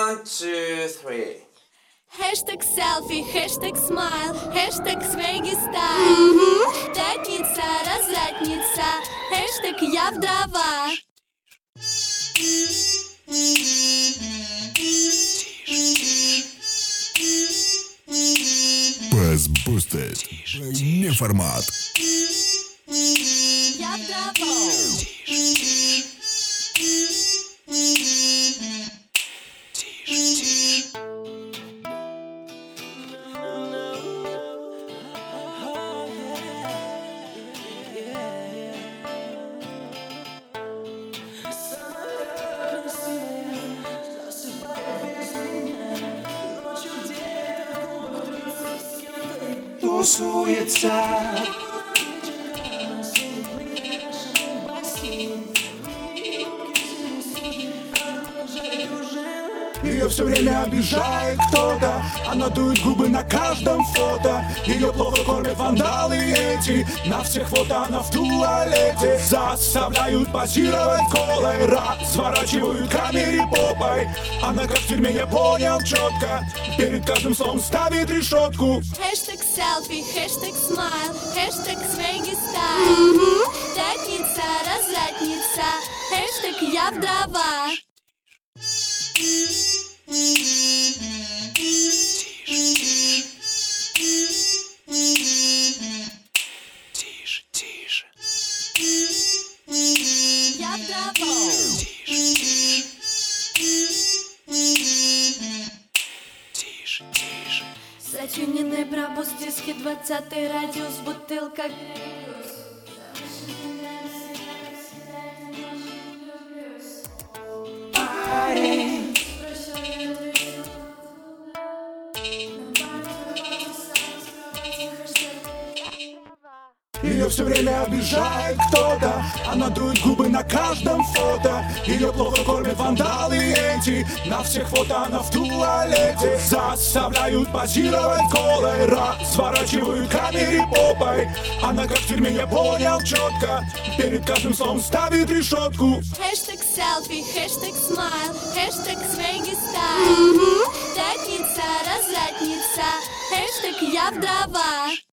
1, 2, 3. Хэштег селфи, хэштег смайл, хэштег свеги стайл. Пятница, развратница, хэштег я вдова. Press Boosted. Не формат. Я вдова. Тусуется. Ее все время обижает кто-то. Она дует губы на каждом фото. Ее плохо кормят вандалы эти. На всех фото она в туалете. Заставляют позировать колой. Разворачивают камере попой. Она как в тюрьме, я понял четко. Перед каждым словом ставит решетку. Хэштег селфи, хэштег смайл, хэштег свеги стайл. Пятница, развратница, хэштег я вдова. Тише, тише. Я вдова. Тише, тише. Затюненный пробуз, диски 20-й радиус, бутылка. Ее все время обижает кто-то. Она дует губы на каждом фото. Ее плохо кормят вандалы эти. На всех фото она в туалете. Заставляют позировать колой. Разворачивают камере попой. Она как в тюрьме, я понял четко. Перед каждым словом ставит решетку. Хэштег селфи, хэштег смайл, хэштег свеги стайл. Пятница, развратница, хэштег я вдова.